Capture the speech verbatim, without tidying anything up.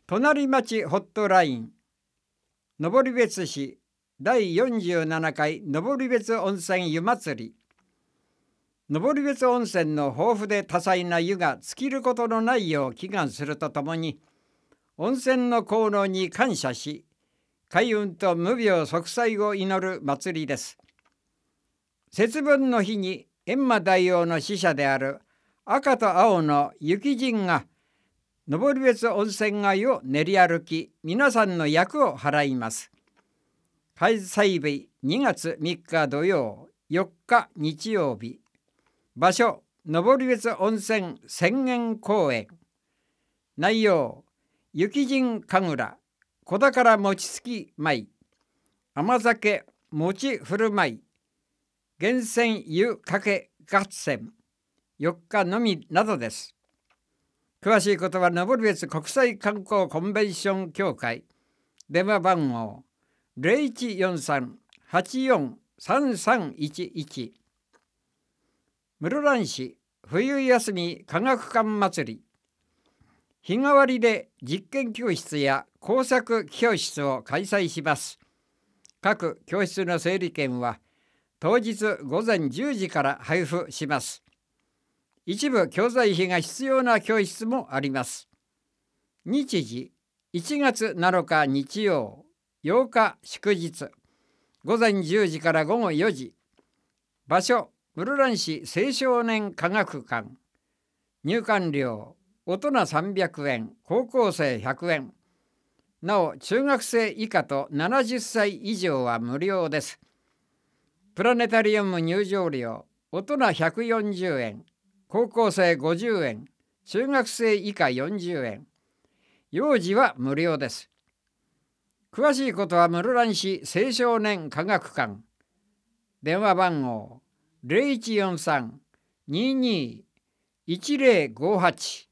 隣町ホットライン、登別市だいよんじゅうななかい登別温泉湯祭り。登別温泉の豊富で多彩な湯が尽きることのないよう祈願するとともに、温泉の効能に感謝し、開運と無病息災を祈る祭りです。節分の日に閻魔大王の使者である赤と青の雪神が登別温泉街を練り歩き、皆さんの厄を払います。開催日にがつみっか土曜、よっか日曜日。場所、登別温泉浅間公園。内容、雪神神楽、子宝餅つき舞、甘酒餅振る舞い、源泉湯かけ合戦、よっかのみなどです。詳しいことは登別国際観光コンベンション協会、電話番号 ゼロいちよんさん はちよん さんさんいちいち。室蘭市冬休み科学館祭り。日替わりで実験教室や工作教室を開催します。各教室の整理券は当日ごぜんじゅうじから配布します。一部教材費が必要な教室もあります。日時、いちがつなのか日曜、ようか祝日、ごぜんじゅうじからごごよじ。場所、室蘭市青少年科学館。入館料、大人さんびゃくえん、高校生ひゃくえん。なお、中学生以下とななじゅっさい以上は無料です。プラネタリウム入場料、大人ひゃくよんじゅうえん、高校生ごじゅうえん、中学生以下よんじゅうえん。幼児は無料です。詳しいことは室蘭市青少年科学館。電話番号 ゼロいちよんさん にに いちゼロごはち。